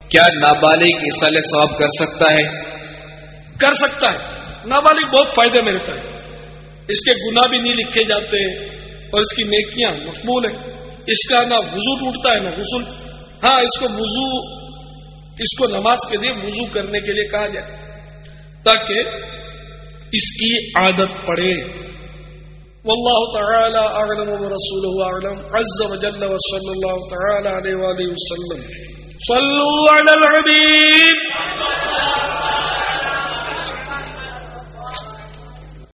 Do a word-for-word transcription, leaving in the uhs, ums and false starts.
क्या नाबालिग इसाले सवाब कर सकता है? कर सकता है। नाबालिग बहुत फायदे में रहता है, इसके गुनाह भी नहीं लिखे जाते और इसकी नेकियां मकबूल है। इसका ना वुजू टूटता है ना गुस्ल। हाँ, इसको वुजू इसको नमाज के लिए वुजू करने के लिए कहा जाए ताकि इसकी आदत पड़े। वल्लाहु तआला अअलम व रसूलुहु अअलम अज़्ज़ व जल्ल व सल्लल्लाहु तआला अलैहि व आलिहि वसल्लम। सल्लु अलल हबीब।